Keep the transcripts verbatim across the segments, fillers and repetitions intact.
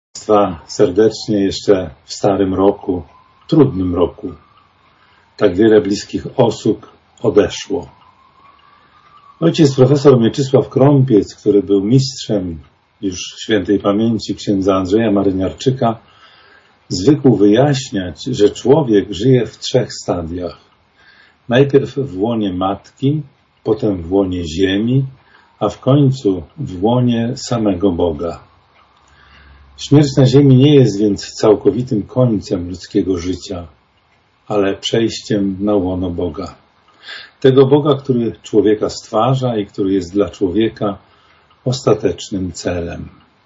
Państwa serdecznie jeszcze w starym roku, trudnym roku. Tak wiele bliskich osób odeszło. Ojciec profesor Mieczysław Krąpiec, który był mistrzem już świętej pamięci księdza Andrzeja Maryniarczyka, zwykł wyjaśniać, że człowiek żyje w trzech stadiach. Najpierw w łonie matki, potem w łonie ziemi, a w końcu w łonie samego Boga. Śmierć na ziemi nie jest więc całkowitym końcem ludzkiego życia, ale przejściem na łono Boga. Tego Boga, który człowieka stwarza i który jest dla człowieka ostatecznym celem.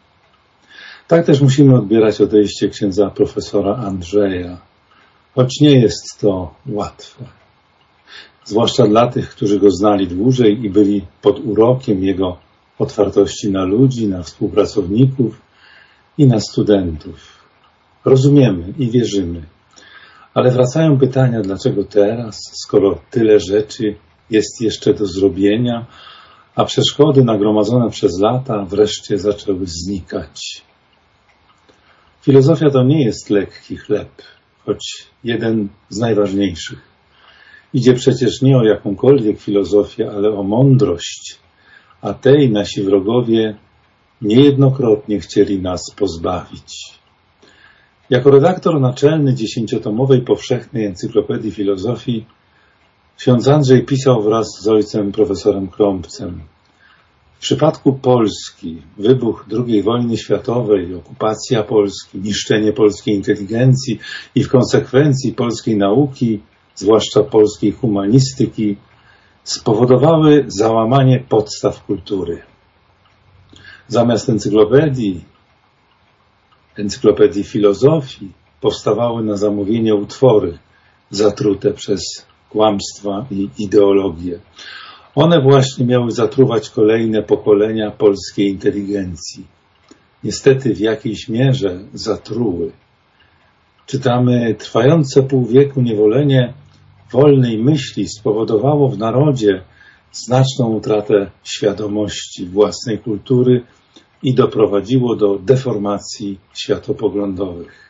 Tak też musimy odbierać odejście księdza profesora Andrzeja, choć nie jest to łatwe. Zwłaszcza dla tych, którzy go znali dłużej i byli pod urokiem jego otwartości na ludzi, na współpracowników i na studentów. Rozumiemy i wierzymy, ale wracają pytania, dlaczego teraz, skoro tyle rzeczy jest jeszcze do zrobienia, a przeszkody nagromadzone przez lata wreszcie zaczęły znikać. Filozofia to nie jest lekki chleb, choć jeden z najważniejszych. Idzie przecież nie o jakąkolwiek filozofię, ale o mądrość, a tej nasi wrogowie niejednokrotnie chcieli nas pozbawić. Jako redaktor naczelny dziesięciotomowej powszechnej encyklopedii filozofii ksiądz Andrzej pisał wraz z ojcem profesorem Krąpcem. W przypadku Polski wybuch drugiej wojny światowej, okupacja Polski, niszczenie polskiej inteligencji i w konsekwencji polskiej nauki, zwłaszcza polskiej humanistyki, spowodowały załamanie podstaw kultury. Zamiast encyklopedii, encyklopedii filozofii powstawały na zamówienie utwory zatrute przez kłamstwa i ideologię. One właśnie miały zatruwać kolejne pokolenia polskiej inteligencji. Niestety w jakiejś mierze zatruły. Czytamy, trwające pół wieku niewolenie wolnej myśli spowodowało w narodzie znaczną utratę świadomości własnej kultury i doprowadziło do deformacji światopoglądowych.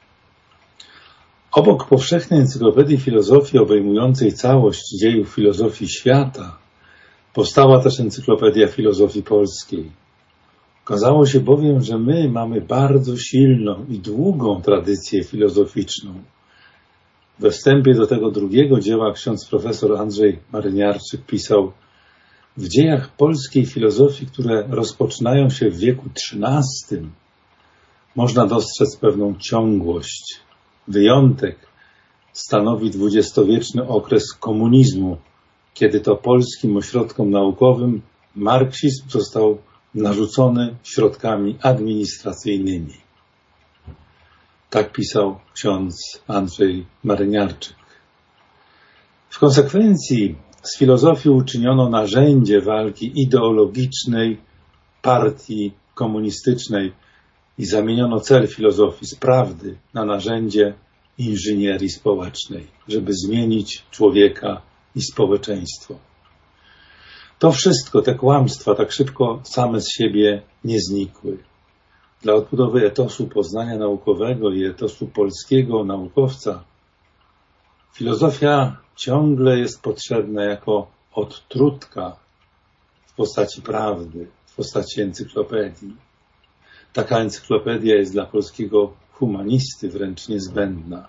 Obok powszechnej encyklopedii filozofii obejmującej całość dziejów filozofii świata, powstała też encyklopedia filozofii polskiej. Okazało się bowiem, że my mamy bardzo silną i długą tradycję filozoficzną. We wstępie do tego drugiego dzieła ksiądz profesor Andrzej Maryniarczyk pisał: w dziejach polskiej filozofii, które rozpoczynają się w wieku trzynastym, można dostrzec pewną ciągłość. Wyjątek stanowi dwudziestowieczny okres komunizmu, kiedy to polskim ośrodkom naukowym marksizm został narzucony środkami administracyjnymi. Tak pisał ksiądz Andrzej Maryniarczyk. W konsekwencji z filozofii uczyniono narzędzie walki ideologicznej partii komunistycznej i zamieniono cel filozofii z prawdy na narzędzie inżynierii społecznej, żeby zmienić człowieka i społeczeństwo. To wszystko, te kłamstwa tak szybko same z siebie nie znikły. Dla odbudowy etosu poznania naukowego i etosu polskiego naukowca filozofia ciągle jest potrzebna jako odtrutka w postaci prawdy, w postaci encyklopedii. Taka encyklopedia jest dla polskiego humanisty wręcz niezbędna.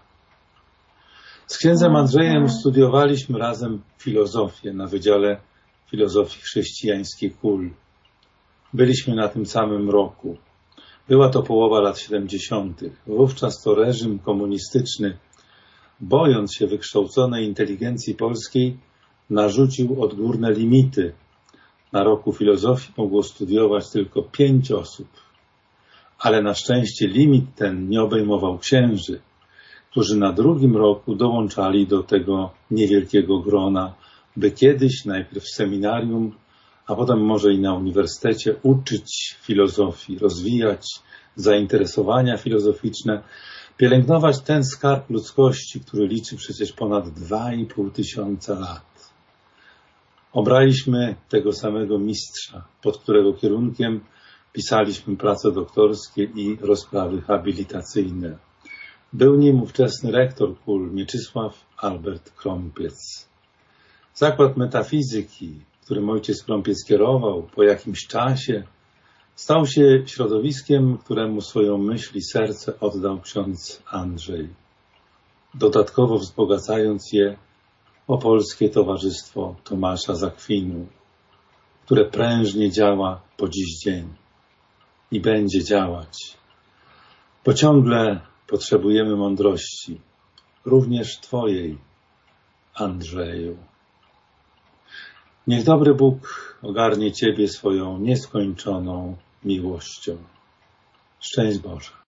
Z księdzem Andrzejem studiowaliśmy razem filozofię na Wydziale Filozofii Chrześcijańskiej K U L. Byliśmy na tym samym roku. Była to połowa lat siedemdziesiątych. Wówczas to reżim komunistyczny, bojąc się wykształconej inteligencji polskiej, narzucił odgórne limity. Na roku filozofii mogło studiować tylko pięć osób. Ale na szczęście limit ten nie obejmował księży, którzy na drugim roku dołączali do tego niewielkiego grona, by kiedyś najpierw w seminarium, a potem może i na uniwersytecie uczyć filozofii, rozwijać zainteresowania filozoficzne, pielęgnować ten skarb ludzkości, który liczy przecież ponad dwa i pół tysiąca lat. Obraliśmy tego samego mistrza, pod którego kierunkiem pisaliśmy prace doktorskie i rozprawy habilitacyjne. Był nim ówczesny rektor K U L Mieczysław Albert Krąpiec. Zakład metafizyki, którym ojciec Krąpiec kierował, po jakimś czasie stał się środowiskiem, któremu swoją myśl i serce oddał ksiądz Andrzej, dodatkowo wzbogacając je o Polskie Towarzystwo Tomasza z Akwinu, które prężnie działa po dziś dzień i będzie działać, bo ciągle potrzebujemy mądrości, również Twojej, Andrzeju. Niech dobry Bóg ogarnie Ciebie swoją nieskończoną miłością. Szczęść Boże.